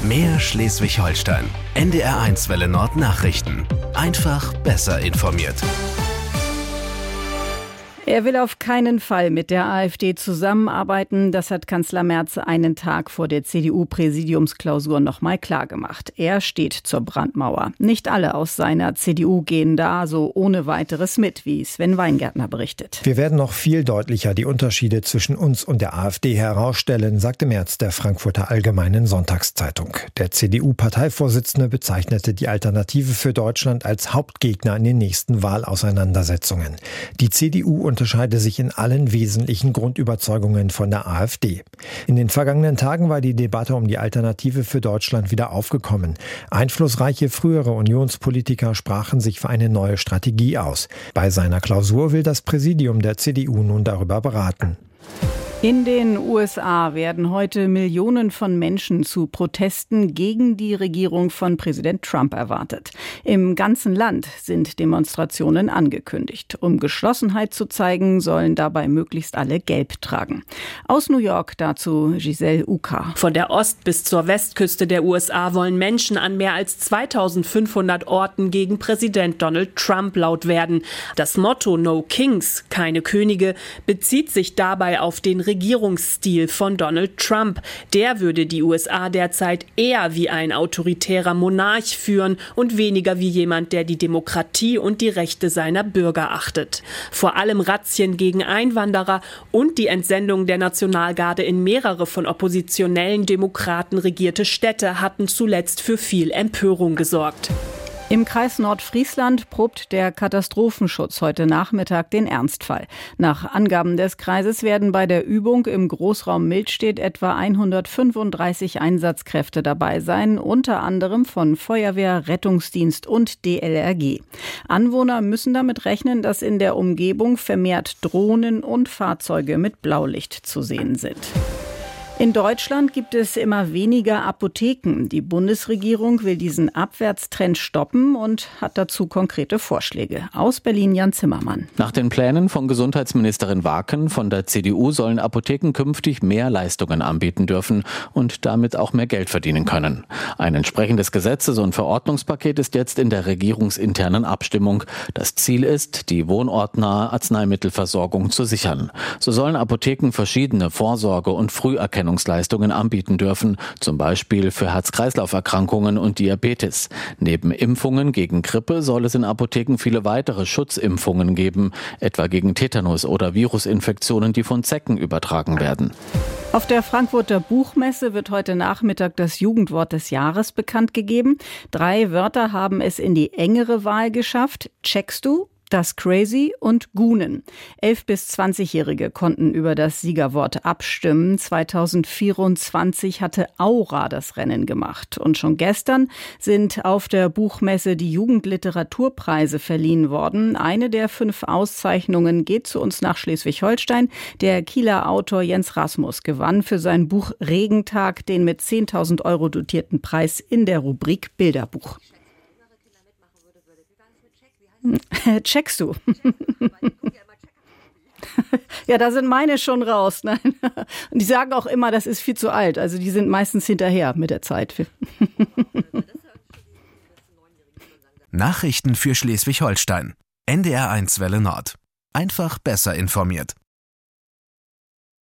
Mehr Schleswig-Holstein. NDR1 Welle Nord Nachrichten. Einfach besser informiert. Er will auf keinen Fall mit der AfD zusammenarbeiten. Das hat Kanzler Merz einen Tag vor der CDU-Präsidiumsklausur nochmal klargemacht. Er steht zur Brandmauer. Nicht alle aus seiner CDU gehen da so ohne weiteres mit, wie Sven Weingärtner berichtet. Wir werden noch viel deutlicher die Unterschiede zwischen uns und der AfD herausstellen, sagte Merz der Frankfurter Allgemeinen Sonntagszeitung. Der CDU-Parteivorsitzende bezeichnete die Alternative für Deutschland als Hauptgegner in den nächsten Wahlauseinandersetzungen. Die CDU unterscheide sich in allen wesentlichen Grundüberzeugungen von der AfD. In den vergangenen Tagen war die Debatte um die Alternative für Deutschland wieder aufgekommen. Einflussreiche frühere Unionspolitiker sprachen sich für eine neue Strategie aus. Bei seiner Klausur will das Präsidium der CDU nun darüber beraten. In den USA werden heute Millionen von Menschen zu Protesten gegen die Regierung von Präsident Trump erwartet. Im ganzen Land sind Demonstrationen angekündigt. Um Geschlossenheit zu zeigen, sollen dabei möglichst alle Gelb tragen. Aus New York dazu Giselle Uka. Von der Ost- bis zur Westküste der USA wollen Menschen an mehr als 2500 Orten gegen Präsident Donald Trump laut werden. Das Motto No Kings, keine Könige, bezieht sich dabei auf den Regierungsstil von Donald Trump. Der würde die USA derzeit eher wie ein autoritärer Monarch führen und weniger wie jemand, der die Demokratie und die Rechte seiner Bürger achtet. Vor allem Razzien gegen Einwanderer und die Entsendung der Nationalgarde in mehrere von oppositionellen Demokraten regierte Städte hatten zuletzt für viel Empörung gesorgt. Im Kreis Nordfriesland probt der Katastrophenschutz heute Nachmittag den Ernstfall. Nach Angaben des Kreises werden bei der Übung im Großraum Milstedt etwa 135 Einsatzkräfte dabei sein, unter anderem von Feuerwehr, Rettungsdienst und DLRG. Anwohner müssen damit rechnen, dass in der Umgebung vermehrt Drohnen und Fahrzeuge mit Blaulicht zu sehen sind. In Deutschland gibt es immer weniger Apotheken. Die Bundesregierung will diesen Abwärtstrend stoppen und hat dazu konkrete Vorschläge. Aus Berlin Jan Zimmermann. Nach den Plänen von Gesundheitsministerin Waken von der CDU sollen Apotheken künftig mehr Leistungen anbieten dürfen und damit auch mehr Geld verdienen können. Ein entsprechendes Gesetzes- und Verordnungspaket ist jetzt in der regierungsinternen Abstimmung. Das Ziel ist, die wohnortnahe Arzneimittelversorgung zu sichern. So sollen Apotheken verschiedene Vorsorge- und Früherkennungsleistungen anbieten dürfen, zum Beispiel für Herz-Kreislauf-Erkrankungen und Diabetes. Neben Impfungen gegen Grippe soll es in Apotheken viele weitere Schutzimpfungen geben, etwa gegen Tetanus oder Virusinfektionen, die von Zecken übertragen werden. Auf der Frankfurter Buchmesse wird heute Nachmittag das Jugendwort des Jahres bekannt gegeben. 3 Wörter haben es in die engere Wahl geschafft. Checkst du? Das Crazy und Gunen. 11- bis 20-Jährige konnten über das Siegerwort abstimmen. 2024 hatte Aura das Rennen gemacht. Und schon gestern sind auf der Buchmesse die Jugendliteraturpreise verliehen worden. Eine der 5 Auszeichnungen geht zu uns nach Schleswig-Holstein. Der Kieler Autor Jens Rasmus gewann für sein Buch Regentag den mit 10.000 € dotierten Preis in der Rubrik Bilderbuch. Checkst du? Ja, da sind meine schon raus. Nein. Und die sagen auch immer, das ist viel zu alt. Also die sind meistens hinterher mit der Zeit. Nachrichten für Schleswig-Holstein. NDR1 Welle Nord. Einfach besser informiert.